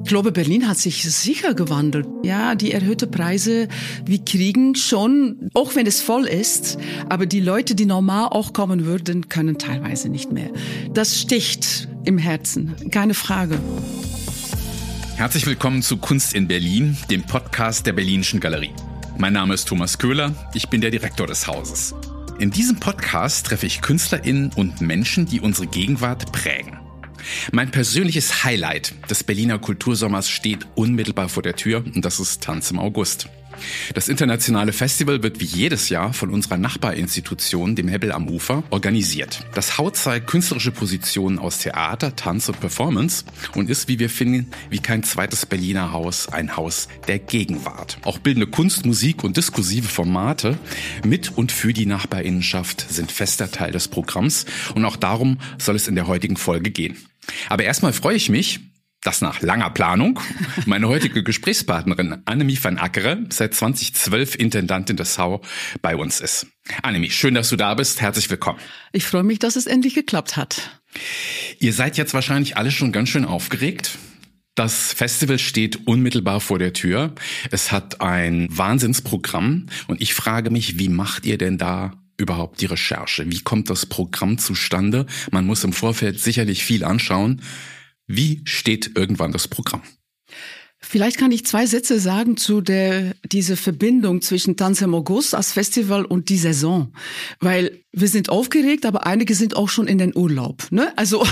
Ich glaube, Berlin hat sich sicher gewandelt. Ja, die erhöhten Preise, wir kriegen schon, auch wenn es voll ist, aber die Leute, die normal auch kommen würden, können teilweise nicht mehr. Das sticht im Herzen, keine Frage. Herzlich willkommen zu Kunst in Berlin, dem Podcast der Berlinischen Galerie. Mein Name ist Thomas Köhler, ich bin der Direktor des Hauses. In diesem Podcast treffe ich KünstlerInnen und Menschen, die unsere Gegenwart prägen. Mein persönliches Highlight des Berliner Kultursommers steht unmittelbar vor der Tür und das ist Tanz im August. Das internationale Festival wird wie jedes Jahr von unserer Nachbarinstitution, dem Hebbel am Ufer, organisiert. Das Haus zeigt künstlerische Positionen aus Theater, Tanz und Performance und ist, wie wir finden, wie kein zweites Berliner Haus ein Haus der Gegenwart. Auch bildende Kunst, Musik und diskursive Formate mit und für die Nachbarinnenschaft sind fester Teil des Programms und auch darum soll es in der heutigen Folge gehen. Aber erstmal freue ich mich, dass nach langer Planung meine heutige Gesprächspartnerin Annemie van Ackeren, seit 2012 Intendantin des HAU, bei uns ist. Annemie, schön, dass du da bist. Herzlich willkommen. Ich freue mich, dass es endlich geklappt hat. Ihr seid jetzt wahrscheinlich alle schon ganz schön aufgeregt. Das Festival steht unmittelbar vor der Tür. Es hat ein Wahnsinnsprogramm und ich frage mich, wie macht ihr denn da überhaupt die Recherche? Wie kommt das Programm zustande? Man muss im Vorfeld sicherlich viel anschauen. Wie steht irgendwann das Programm? Vielleicht kann ich 2 Sätze sagen zu diese Verbindung zwischen Tanz im August als Festival und die Saison. Weil wir sind aufgeregt, aber einige sind auch schon in den Urlaub. Ne? Also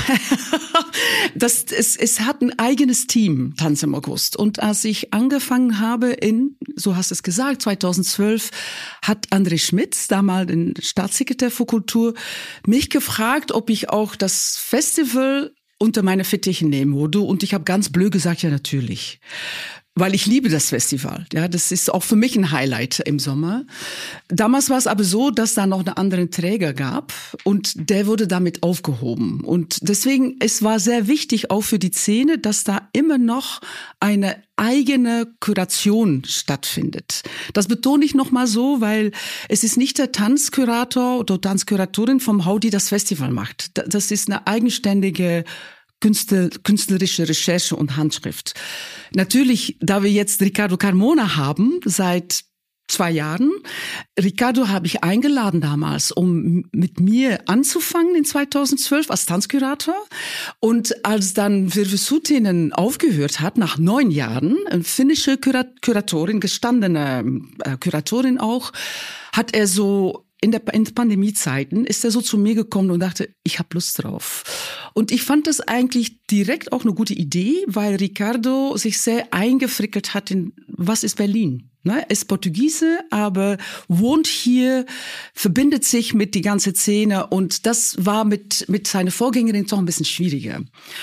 es hat ein eigenes Team, Tanz im August. Und als ich angefangen habe so hast du es gesagt, 2012, hat André Schmitz, damals den Staatssekretär für Kultur, mich gefragt, ob ich auch das Festival unter meine Fittiche nehmen würde. Und ich habe ganz blöd gesagt, ja natürlich. Weil ich liebe das Festival. Ja, das ist auch für mich ein Highlight im Sommer. Damals war es aber so, dass da noch einen anderen Träger gab und der wurde damit aufgehoben. Und deswegen, es war sehr wichtig auch für die Szene, dass da immer noch eine eigene Kuration stattfindet. Das betone ich nochmal so, weil es ist nicht der Tanzkurator oder Tanzkuratorin vom HAU, die das Festival macht. Das ist eine eigenständige künstlerische Recherche und Handschrift. Natürlich, da wir jetzt Ricardo Carmona haben, seit 2 Jahren. Ricardo habe ich eingeladen damals, um mit mir anzufangen in 2012 als Tanzkurator. Und als dann Virve Suutinen aufgehört hat, nach 9 Jahren, eine finnische Kuratorin, gestandene Kuratorin auch, hat er so in Pandemiezeiten ist er so zu mir gekommen und dachte, ich habe Lust drauf. Und ich fand das eigentlich direkt auch eine gute Idee, weil Ricardo sich sehr eingefrickelt hat in, was ist Berlin? Er ist Portugiese, aber wohnt hier, verbindet sich mit die ganze Szene und das war mit seiner Vorgängerin doch ein bisschen schwieriger.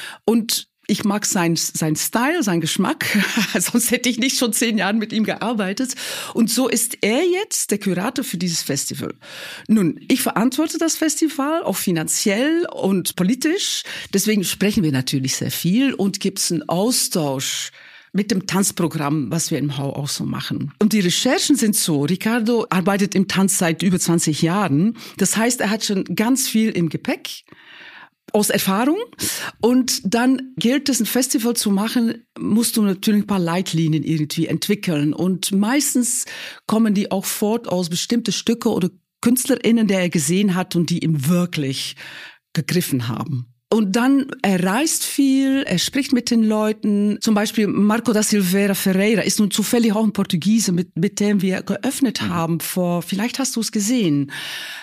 Und ich mag sein Style, sein Geschmack, sonst hätte ich nicht schon 10 Jahre mit ihm gearbeitet. Und so ist er jetzt der Kurator für dieses Festival. Nun, ich verantworte das Festival, auch finanziell und politisch. Deswegen sprechen wir natürlich sehr viel und gibt es einen Austausch mit dem Tanzprogramm, was wir im HAU auch so machen. Und die Recherchen sind so, Ricardo arbeitet im Tanz seit über 20 Jahren. Das heißt, er hat schon ganz viel im Gepäck. Aus Erfahrung. Und dann gilt es, ein Festival zu machen, musst du natürlich ein paar Leitlinien irgendwie entwickeln. Und meistens kommen die auch fort aus bestimmte Stücke oder KünstlerInnen, der er gesehen hat und die ihm wirklich gegriffen haben. Und dann, er reist viel, er spricht mit den Leuten. Zum Beispiel Marco da Silveira Ferreira ist nun zufällig auch ein Portugiese, mit dem wir geöffnet haben vielleicht hast du es gesehen.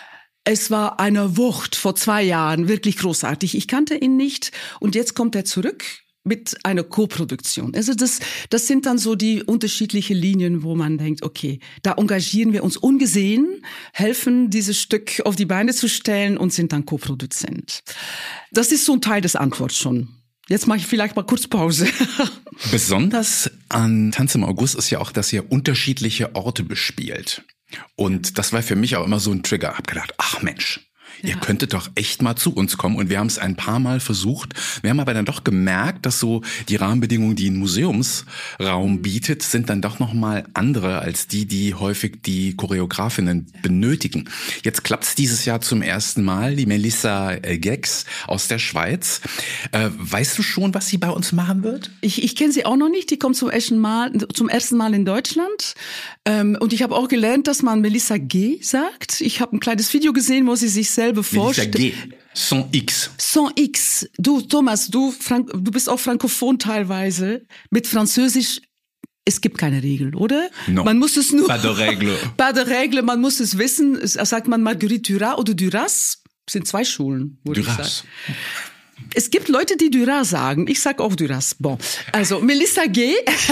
Es war eine Wucht vor 2 Jahren, wirklich großartig. Ich kannte ihn nicht und jetzt kommt er zurück mit einer Co-Produktion. Also das sind dann so die unterschiedlichen Linien, wo man denkt, okay, da engagieren wir uns ungesehen, helfen dieses Stück auf die Beine zu stellen und sind dann Co-Produzent. Das ist so ein Teil des Antworts schon. Jetzt mache ich vielleicht mal kurz Pause. Besonders an Tanz im August ist ja auch, dass ihr unterschiedliche Orte bespielt. Und das war für mich auch immer so ein Trigger. Hab gedacht, ach Mensch, Ihr könntet doch echt mal zu uns kommen. Und wir haben es ein paar Mal versucht. Wir haben aber dann doch gemerkt, dass so die Rahmenbedingungen, die ein Museumsraum bietet, sind dann doch nochmal andere als die häufig die Choreografinnen benötigen. Jetzt klappt es dieses Jahr zum ersten Mal. Die Melissa Gex aus der Schweiz. Weißt du schon, was sie bei uns machen wird? Ich kenne sie auch noch nicht. Die kommt zum ersten Mal in Deutschland. Und ich habe auch gelernt, dass man Melissa G sagt. Ich habe ein kleines Video gesehen, wo sie sich selber vorstellt. Melissa G. Sans X. Sans X. Du, Thomas, du bist auch frankophon teilweise. Mit Französisch, es gibt keine Regel, oder? No. Man muss es nur... Pas de règle. Pas de règle, man muss es wissen. Sagt man Marguerite Duras oder Duras? Das sind 2 Schulen, würde ich sagen. Es gibt Leute, die Duras sagen. Ich sag auch Duras. Bon, also Melissa G.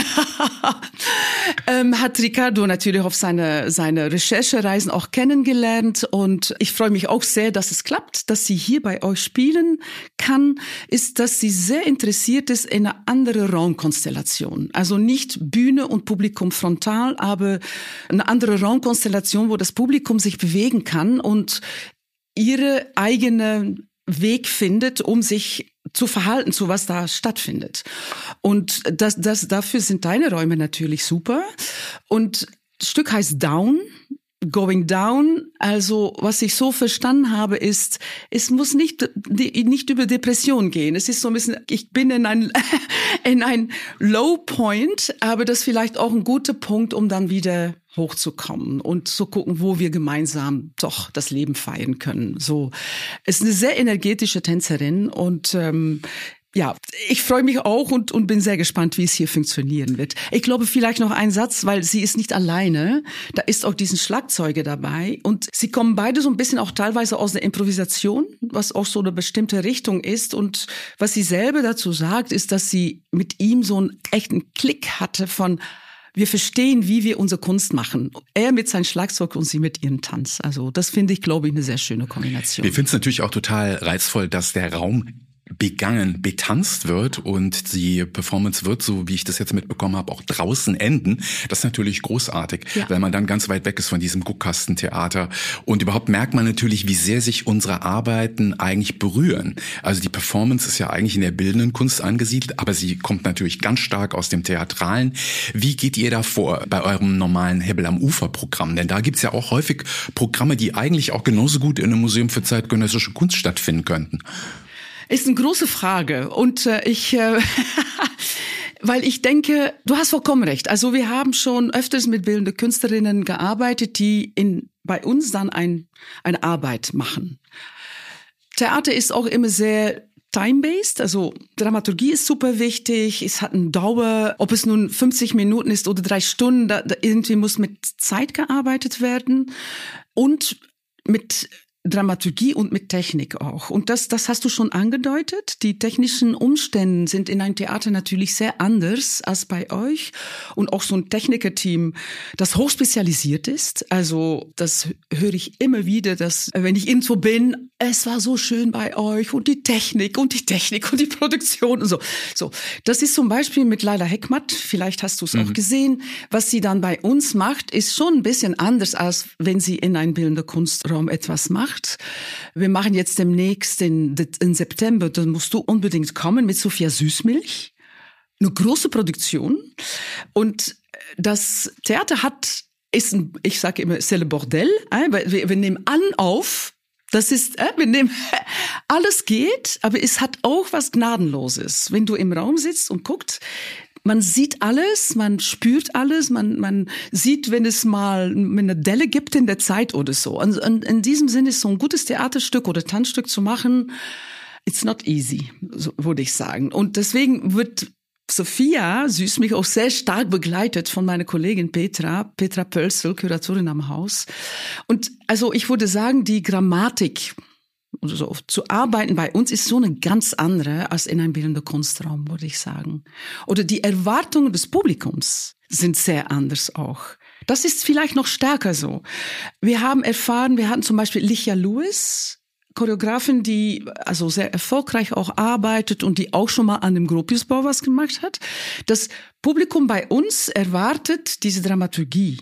hat Ricardo natürlich auf seine Recherchereisen auch kennengelernt und ich freue mich auch sehr, dass es klappt, dass sie hier bei euch spielen kann, ist, dass sie sehr interessiert ist in eine andere Raumkonstellation. Also nicht Bühne und Publikum frontal, aber eine andere Raumkonstellation, wo das Publikum sich bewegen kann und ihre eigene Weg findet, um sich zu verhalten, zu was da stattfindet. Und dafür sind deine Räume natürlich super. Und das Stück heißt Down, Going Down. Also was ich so verstanden habe, ist, es muss nicht über Depression gehen. Es ist so ein bisschen, ich bin in ein Low Point, aber das ist vielleicht auch ein guter Punkt, um dann wieder hochzukommen und zu gucken, wo wir gemeinsam doch das Leben feiern können. So, ist eine sehr energetische Tänzerin und ja, ich freue mich auch und bin sehr gespannt, wie es hier funktionieren wird. Ich glaube, vielleicht noch ein Satz, weil sie ist nicht alleine. Da ist auch diesen Schlagzeuger dabei und sie kommen beide so ein bisschen auch teilweise aus der Improvisation, was auch so eine bestimmte Richtung ist. Und was sie selber dazu sagt, ist, dass sie mit ihm so einen echten Klick hatte von wir verstehen, wie wir unsere Kunst machen. Er mit seinem Schlagzeug und sie mit ihrem Tanz. Also das finde ich, glaube ich, eine sehr schöne Kombination. Wir finden es natürlich auch total reizvoll, dass der Raum betanzt wird und die Performance wird, so wie ich das jetzt mitbekommen habe, auch draußen enden. Das ist natürlich großartig, weil man dann ganz weit weg ist von diesem Guckkastentheater. Und überhaupt merkt man natürlich, wie sehr sich unsere Arbeiten eigentlich berühren. Also die Performance ist ja eigentlich in der bildenden Kunst angesiedelt, aber sie kommt natürlich ganz stark aus dem Theatralen. Wie geht ihr da vor bei eurem normalen Hebbel am Ufer-Programm? Denn da gibt's ja auch häufig Programme, die eigentlich auch genauso gut in einem Museum für zeitgenössische Kunst stattfinden könnten. Ist eine große Frage und weil ich denke, du hast vollkommen recht. Also wir haben schon öfters mit bildenden Künstlerinnen gearbeitet, die bei uns dann eine Arbeit machen. Theater ist auch immer sehr time-based, also Dramaturgie ist super wichtig, es hat eine Dauer, ob es nun 50 Minuten ist oder 3 Stunden, da irgendwie muss mit Zeit gearbeitet werden und mit Dramaturgie und mit Technik auch. Und das hast du schon angedeutet. Die technischen Umstände sind in einem Theater natürlich sehr anders als bei euch. Und auch so ein Technikerteam, das hochspezialisiert ist. Also das höre ich immer wieder, dass wenn ich irgendwo bin, es war so schön bei euch und die Technik und die Produktion und so. So, das ist zum Beispiel mit Laila Hekmat, vielleicht hast du es auch gesehen. Was sie dann bei uns macht, ist schon ein bisschen anders, als wenn sie in einem bildenden Kunstraum etwas macht. Wir machen jetzt demnächst in September, da musst du unbedingt kommen, mit Sophia Süßmilch. Eine große Produktion. Und das Theater ich sage immer, c'est le bordel. Wir nehmen allen auf. Das ist, wir nehmen, alles geht, aber es hat auch was Gnadenloses. Wenn du im Raum sitzt und guckst, man sieht alles, man spürt alles, man sieht, wenn es mal eine Delle gibt in der Zeit oder so. Und in diesem Sinne ist so ein gutes Theaterstück oder Tanzstück zu machen, it's not easy, so würde ich sagen. Und deswegen wird Sophia Süßmilch auch sehr stark begleitet von meiner Kollegin Petra Pölzel, Kuratorin am Haus. Und also ich würde sagen, die Grammatik so zu arbeiten bei uns ist so eine ganz andere als in einem bildenden Kunstraum, würde ich sagen. Oder die Erwartungen des Publikums sind sehr anders auch. Das ist vielleicht noch stärker so. Wir hatten zum Beispiel Licia Lewis, Choreografin, die also sehr erfolgreich auch arbeitet und die auch schon mal an dem Gropiusbau was gemacht hat. Das Publikum bei uns erwartet diese Dramaturgie.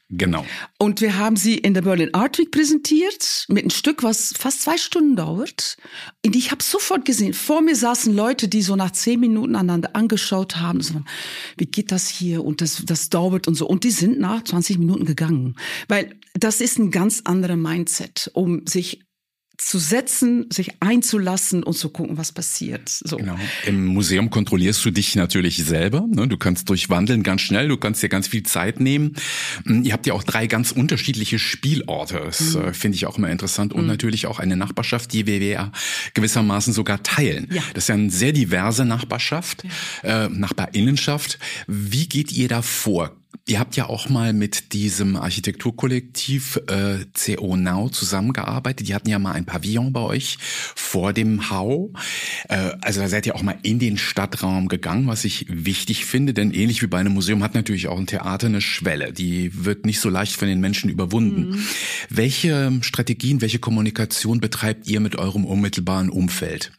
Genau. Und wir haben sie in der Berlin Art Week präsentiert mit einem Stück, was fast 2 Stunden dauert. Und ich habe sofort gesehen, vor mir saßen Leute, die so nach 10 Minuten einander angeschaut haben. So, wie geht das hier? Und das dauert und so. Und die sind nach 20 Minuten gegangen. Weil das ist ein ganz anderer Mindset, um sich zu setzen, sich einzulassen und zu gucken, was passiert. So. Genau. Im Museum kontrollierst du dich natürlich selber. Ne? Du kannst durchwandeln ganz schnell, du kannst dir ganz viel Zeit nehmen. Ihr habt ja auch 3 ganz unterschiedliche Spielorte. Das finde ich auch immer interessant. Und natürlich auch eine Nachbarschaft, die wir ja gewissermaßen sogar teilen. Ja. Das ist ja eine sehr diverse Nachbarschaft, Nachbarinnenschaft. Wie geht ihr da vor? Ihr habt ja auch mal mit diesem Architekturkollektiv CO Now zusammengearbeitet. Die hatten ja mal ein Pavillon bei euch vor dem Hau. Also da seid ihr auch mal in den Stadtraum gegangen, was ich wichtig finde. Denn ähnlich wie bei einem Museum hat natürlich auch ein Theater eine Schwelle. Die wird nicht so leicht von den Menschen überwunden. Welche Strategien, welche Kommunikation betreibt ihr mit eurem unmittelbaren Umfeld?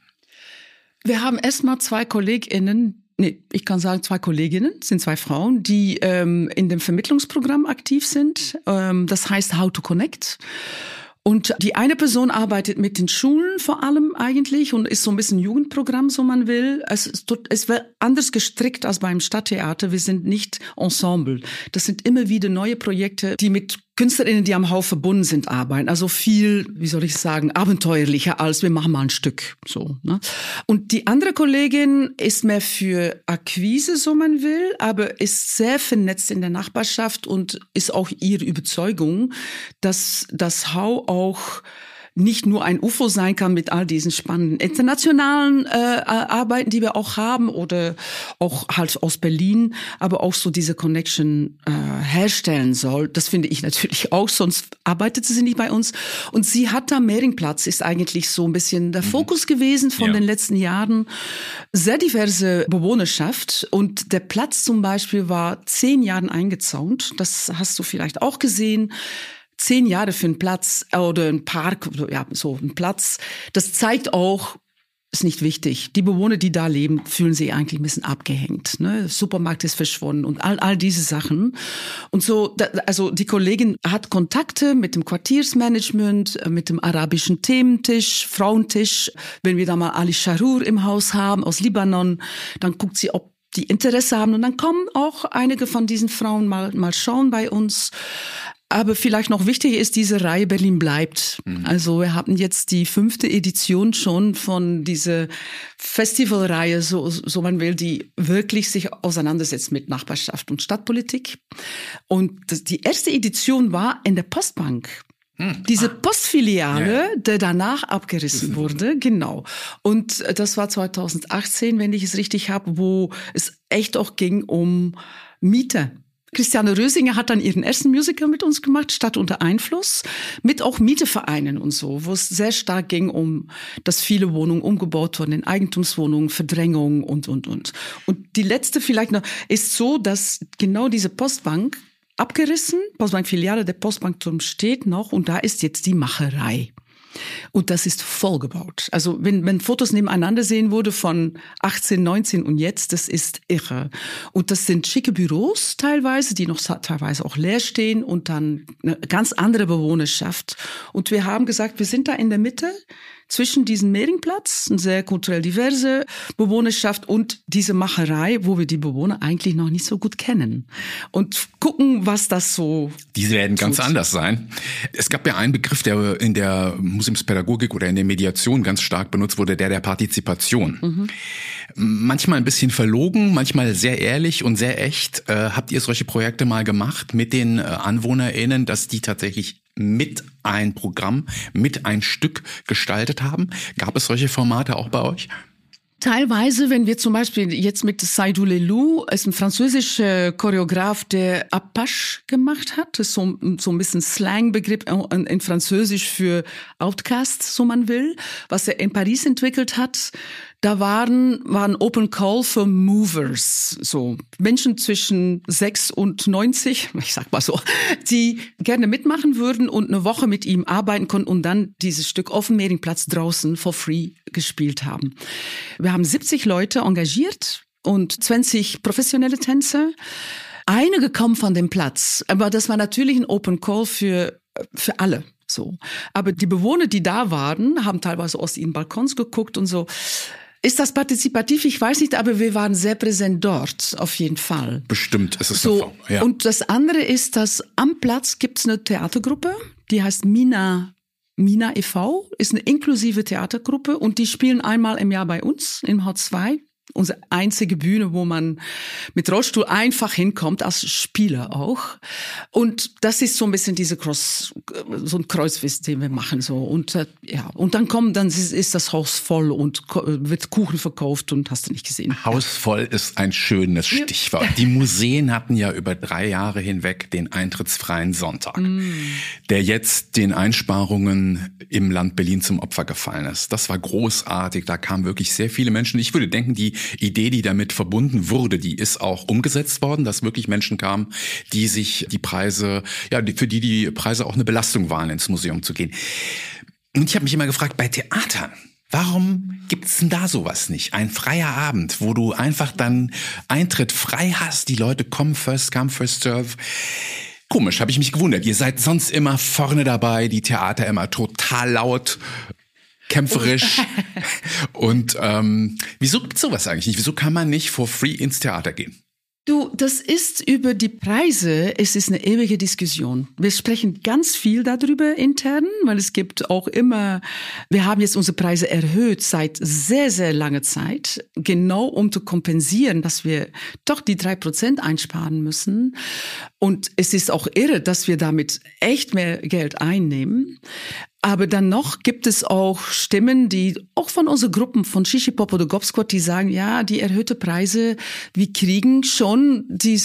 Wir haben erstmal 2 KollegInnen, ich kann sagen 2 Kolleginnen, sind 2 Frauen, die in dem Vermittlungsprogramm aktiv sind. Das heißt How to Connect. Und die eine Person arbeitet mit den Schulen vor allem eigentlich und ist so ein bisschen Jugendprogramm, so man will. Es wird anders gestrickt als beim Stadttheater. Wir sind nicht Ensemble. Das sind immer wieder neue Projekte, die mit KünstlerInnen, die am Hau verbunden sind, arbeiten. Also viel, wie soll ich sagen, abenteuerlicher als wir machen mal ein Stück. So, ne? Und die andere Kollegin ist mehr für Akquise, so man will, aber ist sehr vernetzt in der Nachbarschaft und ist auch ihre Überzeugung, dass das Hau auch nicht nur ein UFO sein kann mit all diesen spannenden internationalen Arbeiten, die wir auch haben oder auch halt aus Berlin, aber auch so diese Connection herstellen soll. Das finde ich natürlich auch, sonst arbeitet sie nicht bei uns. Und sie hat da Mehringplatz, ist eigentlich so ein bisschen der Fokus gewesen von den letzten Jahren. Sehr diverse Bewohnerschaft und der Platz zum Beispiel war 10 Jahren eingezäunt. Das hast du vielleicht auch gesehen. 10 Jahre für einen Platz oder einen Park, ja, so ein Platz. Das zeigt auch, ist nicht wichtig. Die Bewohner, die da leben, fühlen sich eigentlich ein bisschen abgehängt. Ne? Der Supermarkt ist verschwunden und all diese Sachen. Und so, also die Kollegin hat Kontakte mit dem Quartiersmanagement, mit dem arabischen Thementisch, Frauentisch. Wenn wir da mal Ali Sharour im Haus haben aus Libanon, dann guckt sie, ob die Interesse haben. Und dann kommen auch einige von diesen Frauen mal schauen bei uns. Aber vielleicht noch wichtiger ist, diese Reihe Berlin bleibt. Also wir haben jetzt die 5. Edition schon von dieser Festivalreihe, so man will, die wirklich sich auseinandersetzt mit Nachbarschaft und Stadtpolitik. Und die erste Edition war in der Postbank. Diese Postfiliale, die danach abgerissen wurde, genau. Und das war 2018, wenn ich es richtig habe, wo es echt auch ging um Miete. Christiane Rösinger hat dann ihren ersten Musical mit uns gemacht, Stadt unter Einfluss, mit auch Mietevereinen und so, wo es sehr stark ging um, dass viele Wohnungen umgebaut wurden in Eigentumswohnungen, Verdrängung und. Und die letzte vielleicht noch ist so, dass genau diese Postbank abgerissen, Postbankfiliale, der Postbankturm steht noch und da ist jetzt die Macherei. Und das ist vollgebaut. Also wenn Fotos nebeneinander sehen wurde von 18, 19 und jetzt, das ist irre. Und das sind schicke Büros teilweise, die noch teilweise auch leer stehen und dann eine ganz andere Bewohnerschaft. Und wir haben gesagt, wir sind da in der Mitte zwischen diesem Mehringplatz, eine sehr kulturell diverse Bewohnerschaft und diese Macherei, wo wir die Bewohner eigentlich noch nicht so gut kennen. Und gucken, was das so Diese werden ganz anders sein. Es gab ja einen Begriff, der in der Museumspädagogik oder in der Mediation ganz stark benutzt wurde, der Partizipation. Manchmal ein bisschen verlogen, manchmal sehr ehrlich und sehr echt. Habt ihr solche Projekte mal gemacht mit den AnwohnerInnen, dass die tatsächlich mit ein Programm, mit ein Stück gestaltet haben? Gab es solche Formate auch bei euch? Teilweise, wenn wir zum Beispiel jetzt mit Saïdou Lelou, ist ein französischer Choreograf, der Apache gemacht hat. Das ist so ein bisschen Slangbegriff in Französisch für Outcast, so man will, was er in Paris entwickelt hat. Da waren Open Call für Movers, so Menschen zwischen 6 und 90, ich sag mal so, die gerne mitmachen würden und eine Woche mit ihm arbeiten konnten und dann dieses Stück auf dem Mehringplatz draußen for free gespielt haben. Wir haben 70 Leute engagiert und 20 professionelle Tänzer. einige kommen von dem Platz, aber das war natürlich ein Open Call für alle. So. Aber die Bewohner, die da waren, haben teilweise aus ihren Balkons geguckt und so. Ist das partizipativ? Ich weiß nicht, aber wir waren sehr präsent dort, auf jeden Fall. Bestimmt ist es so. Ja. Und das andere ist, dass am Platz gibt es eine Theatergruppe, die heißt Mina e.V., ist eine inklusive Theatergruppe und die spielen einmal im Jahr bei uns im Haus 2. Unsere einzige Bühne, wo man mit Rollstuhl einfach hinkommt, als Spieler auch. Und das ist so ein bisschen so ein Kreuzfest, den wir machen, so. Und, und dann ist das Haus voll und wird Kuchen verkauft und hast du nicht gesehen. Haus voll ist ein schönes Stichwort. Die Museen hatten ja über 3 Jahre hinweg den eintrittsfreien Sonntag, der jetzt den Einsparungen im Land Berlin zum Opfer gefallen ist. Das war großartig. Da kamen wirklich sehr viele Menschen. Ich würde denken, die Idee, die damit verbunden wurde, die ist auch umgesetzt worden, dass wirklich Menschen kamen, die sich die Preise, für die Preise auch eine Belastung waren, ins Museum zu gehen. Und ich habe mich immer gefragt, bei Theatern, warum gibt's denn da sowas nicht? Ein freier Abend, wo du einfach dann Eintritt frei hast, die Leute kommen, first come, first serve. Komisch, habe ich mich gewundert. Ihr seid sonst immer vorne dabei, die Theater immer total laut, kämpferisch. Und wieso gibt's sowas eigentlich nicht? Wieso kann man nicht for free ins Theater gehen? Du, das ist über die Preise, es ist eine ewige Diskussion. Wir sprechen ganz viel darüber intern, weil es gibt auch immer, wir haben jetzt unsere Preise erhöht seit sehr, sehr langer Zeit, genau um zu kompensieren, dass wir doch die 3% einsparen müssen. Und es ist auch irre, dass wir damit echt mehr Geld einnehmen. Aber dann noch gibt es auch Stimmen, die auch von unseren Gruppen, von Shishi Pop oder Gobsquad, die sagen, ja, die erhöhte Preise, wir kriegen schon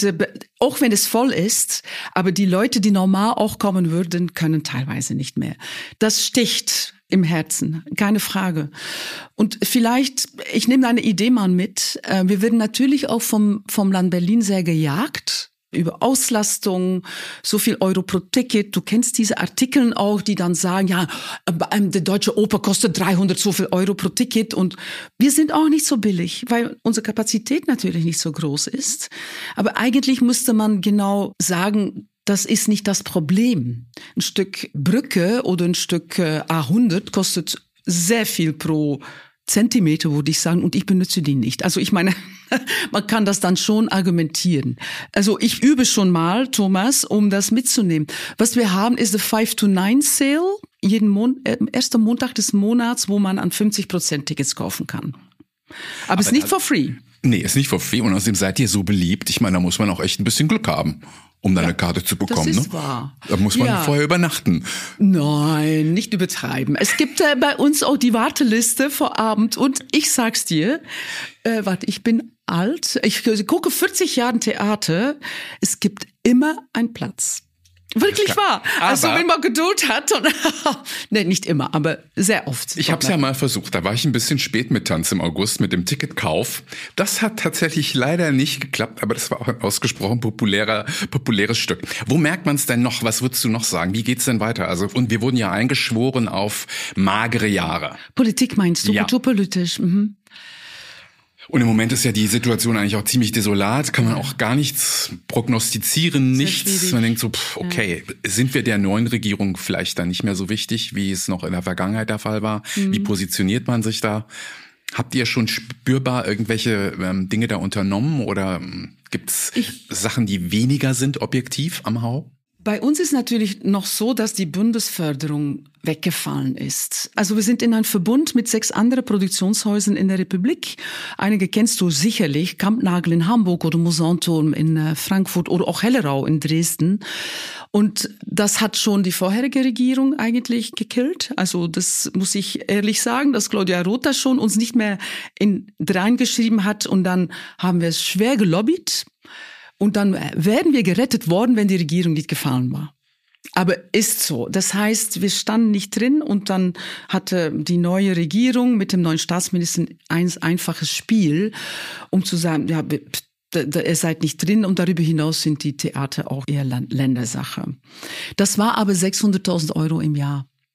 auch wenn es voll ist, aber die Leute, die normal auch kommen würden, können teilweise nicht mehr. Das sticht im Herzen, keine Frage. Und vielleicht, ich nehme eine Idee mal mit, wir werden natürlich auch vom Land Berlin sehr gejagt, über Auslastung, so viel Euro pro Ticket. Du kennst diese Artikel auch, die dann sagen, ja, die Deutsche Oper kostet 300 so viel Euro pro Ticket und wir sind auch nicht so billig, weil unsere Kapazität natürlich nicht so groß ist. Aber eigentlich müsste man genau sagen, das ist nicht das Problem. Ein Stück Brücke oder ein Stück A100 kostet sehr viel pro Zentimeter, würde ich sagen, und ich benutze die nicht. Also ich meine, man kann das dann schon argumentieren. Also ich übe schon mal, Thomas, um das mitzunehmen. Was wir haben, ist der 5-to-9 Sale, erster Montag des Monats, wo man an 50% Tickets kaufen kann. Aber es ist nicht for free. Nee, ist nicht for free und außerdem seid ihr so beliebt. Ich meine, da muss man auch echt ein bisschen Glück haben, um dann eine Karte zu bekommen. Das ist wahr. Da muss man vorher übernachten. Nein, nicht übertreiben. Es gibt bei uns auch die Warteliste vor Abend und ich sag's dir, ich bin alt, ich gucke 40 Jahre Theater, es gibt immer einen Platz. Wirklich wahr. Also wenn man Geduld hat. Nee, nicht immer, aber sehr oft. Ich habe es ja mal versucht. Da war ich ein bisschen spät mit Tanz im August, mit dem Ticketkauf. Das hat tatsächlich leider nicht geklappt, aber das war auch ein ausgesprochen populäres Stück. Wo merkt man es denn noch? Was würdest du noch sagen? Wie geht's denn weiter? Also, und wir wurden ja eingeschworen auf magere Jahre. Politik meinst du? Ja. Kulturpolitisch. Mhm. Und im Moment ist ja die Situation eigentlich auch ziemlich desolat, kann man auch gar nichts prognostizieren, nichts. Man denkt so, okay, sind wir der neuen Regierung vielleicht dann nicht mehr so wichtig, wie es noch in der Vergangenheit der Fall war? Wie positioniert man sich da? Habt ihr schon spürbar irgendwelche Dinge da unternommen oder gibt's Sachen, die weniger sind objektiv am Hau? Bei uns ist natürlich noch so, dass die Bundesförderung weggefallen ist. Also wir sind in einem Verbund mit 6 anderen Produktionshäusern in der Republik. Einige kennst du sicherlich, Kampnagel in Hamburg oder Mosanturm in Frankfurt oder auch Hellerau in Dresden. Und das hat schon die vorherige Regierung eigentlich gekillt. Also das muss ich ehrlich sagen, dass Claudia Rother schon uns nicht mehr reingeschrieben hat und dann haben wir es schwer gelobbyt. Und dann wären wir gerettet worden, wenn die Regierung nicht gefallen war. Aber ist so. Das heißt, wir standen nicht drin und dann hatte die neue Regierung mit dem neuen Staatsminister ein einfaches Spiel, um zu sagen, ja, ihr seid nicht drin und darüber hinaus sind die Theater auch eher Ländersache. Das war aber 600.000 Euro im Jahr.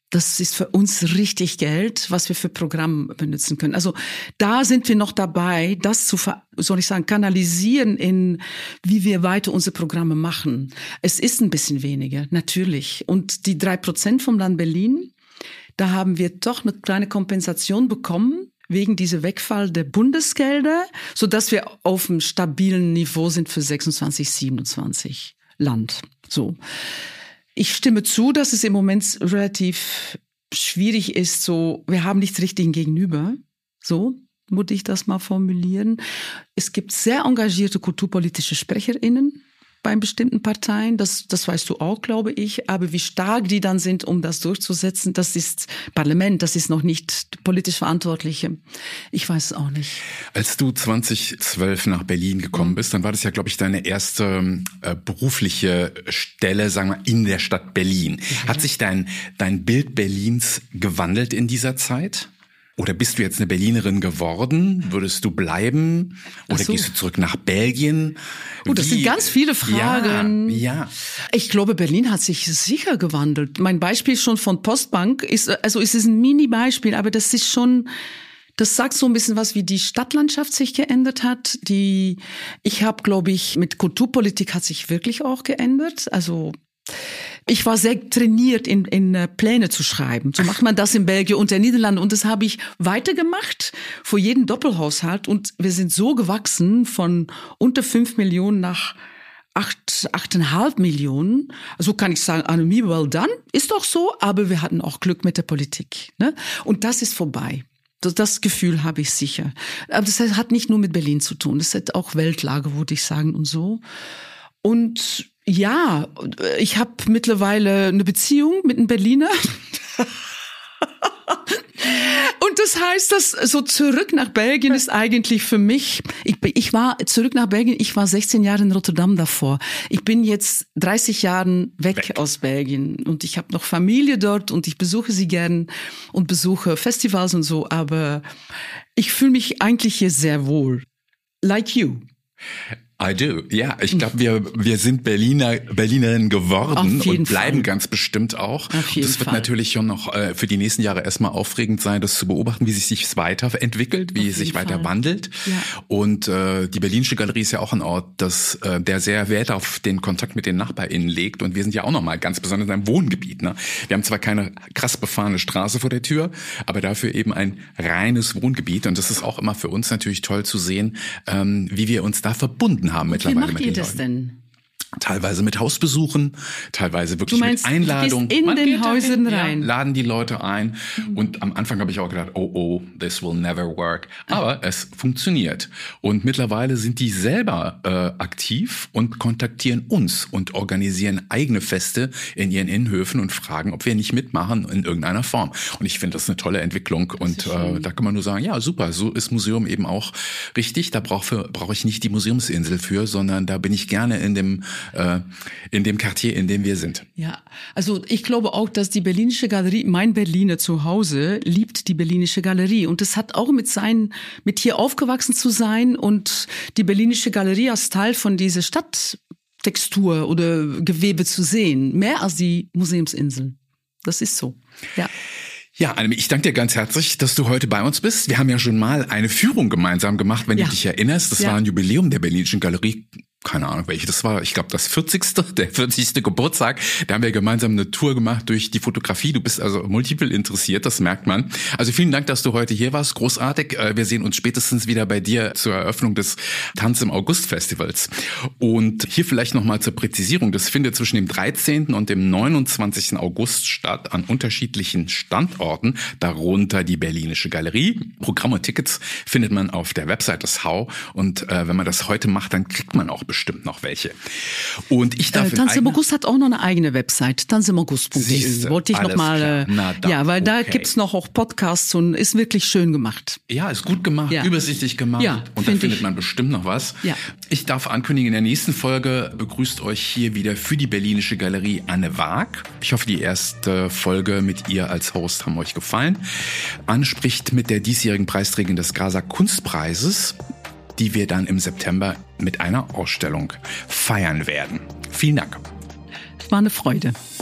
Das ist für uns richtig Geld, was wir für Programme benutzen können. Also da sind wir noch dabei, das zu, kanalisieren in, wie wir weiter unsere Programme machen. Es ist ein bisschen weniger, natürlich. Und die 3% vom Land Berlin, da haben wir doch eine kleine Kompensation bekommen wegen dieser Wegfall der Bundesgelder, so dass wir auf einem stabilen Niveau sind für 26, 27 Land. So. Ich stimme zu, dass es im Moment relativ schwierig ist, so, wir haben nichts Richtigen gegenüber. So, muss ich das mal formulieren. Es gibt sehr engagierte kulturpolitische SprecherInnen bei bestimmten Parteien, das weißt du auch, glaube ich, aber wie stark die dann sind, um das durchzusetzen, das ist Parlament, das ist noch nicht politisch Verantwortliche. Ich weiß es auch nicht. Als du 2012 nach Berlin gekommen bist, dann war das ja, glaube ich, deine erste berufliche Stelle, sagen wir, in der Stadt Berlin. Ja, hat sich dein Bild Berlins gewandelt in dieser Zeit? Oder bist du jetzt eine Berlinerin geworden? Würdest du bleiben? Oder gehst du zurück nach Belgien? Das sind ganz viele Fragen. Ja. Ich glaube, Berlin hat sich sicher gewandelt. Mein Beispiel schon von Postbank ist, also es ist ein Mini-Beispiel, aber das ist schon, das sagt so ein bisschen was, wie die Stadtlandschaft sich geändert hat. Ich habe, glaube ich, mit Kulturpolitik hat sich wirklich auch geändert. Also ich war sehr trainiert, in Pläne zu schreiben. So macht man das in Belgien und der Niederlande. Und das habe ich weitergemacht vor jedem Doppelhaushalt. Und wir sind so gewachsen von unter 5 Millionen nach 8,5 Millionen. Also kann ich sagen, Anomie, well done, ist doch so. Aber wir hatten auch Glück mit der Politik. Ne? Und das ist vorbei. Das Gefühl habe ich sicher. Aber das hat nicht nur mit Berlin zu tun. Das hat auch Weltlage, würde ich sagen, und so. Und ja, ich habe mittlerweile eine Beziehung mit einem Berliner. Und das heißt, dass so zurück nach Belgien ist eigentlich für mich, ich war zurück nach Belgien, ich war 16 Jahre in Rotterdam davor. Ich bin jetzt 30 Jahren weg aus Belgien und ich habe noch Familie dort und ich besuche sie gern und besuche Festivals und so, aber ich fühle mich eigentlich hier sehr wohl. Like you. I do. Ja, ich glaube, wir sind Berlinerinnen geworden und bleiben ganz bestimmt auch. Auf jeden das wird Fall. Natürlich schon noch für die nächsten Jahre erstmal aufregend sein, das zu beobachten, wie sich weiterentwickelt, wie es sich weiter wandelt. Ja. Und die Berlinische Galerie ist ja auch ein Ort, der sehr Wert auf den Kontakt mit den NachbarInnen legt. Und wir sind ja auch nochmal ganz besonders in einem Wohngebiet. Ne? Wir haben zwar keine krass befahrene Straße vor der Tür, aber dafür eben ein reines Wohngebiet. Und das ist auch immer für uns natürlich toll zu sehen, wie wir uns da verbunden haben mittlerweile. Wie macht ihr das denn? Teilweise mit Hausbesuchen, teilweise wirklich mit Einladung. Du meinst, in den Häusern rein. Ja, laden die Leute ein. Und am Anfang habe ich auch gedacht, oh, this will never work. Aber es funktioniert. Und mittlerweile sind die selber aktiv und kontaktieren uns und organisieren eigene Feste in ihren Innenhöfen und fragen, ob wir nicht mitmachen in irgendeiner Form. Und ich finde das eine tolle Entwicklung. Und da kann man nur sagen, ja, super, so ist Museum eben auch richtig. Da brauche ich nicht die Museumsinsel für, sondern da bin ich gerne in dem Quartier, in dem wir sind. Ja, also ich glaube auch, dass die Berlinische Galerie, mein Berliner Zuhause, liebt die Berlinische Galerie. Und das hat auch mit hier aufgewachsen zu sein und die Berlinische Galerie als Teil von dieser Stadttextur oder Gewebe zu sehen. Mehr als die Museumsinsel. Das ist so, ja. Ja, Annemie, ich danke dir ganz herzlich, dass du heute bei uns bist. Wir haben ja schon mal eine Führung gemeinsam gemacht, wenn du dich erinnerst. Das war ein Jubiläum der Berlinischen Galerie. Keine Ahnung, welche das war. Ich glaube, der 40. Geburtstag. Da haben wir gemeinsam eine Tour gemacht durch die Fotografie. Du bist also multiple interessiert, das merkt man. Also vielen Dank, dass du heute hier warst. Großartig. Wir sehen uns spätestens wieder bei dir zur Eröffnung des Tanz im August Festivals. Und hier vielleicht nochmal zur Präzisierung. Das findet zwischen dem 13. und dem 29. August statt an unterschiedlichen Standorten, darunter die Berlinische Galerie. Programm und Tickets findet man auf der Website des HAU. Und wenn man das heute macht, dann kriegt man auch bestimmt noch welche. Und ich darf Tanz im August hat auch noch eine eigene Website, tanzimaugust.de. Wollte ich nochmal, da gibt's noch auch Podcasts und ist wirklich schön gemacht. Ja, ist gut gemacht, übersichtlich gemacht. Ja, und da findet man bestimmt noch was. Ja. Ich darf ankündigen, in der nächsten Folge begrüßt euch hier wieder für die Berlinische Galerie Anne Waag. Ich hoffe, die erste Folge mit ihr als Host haben euch gefallen. Anne spricht mit der diesjährigen Preisträgerin des Graser Kunstpreises, die wir dann im September mit einer Ausstellung feiern werden. Vielen Dank. War eine Freude.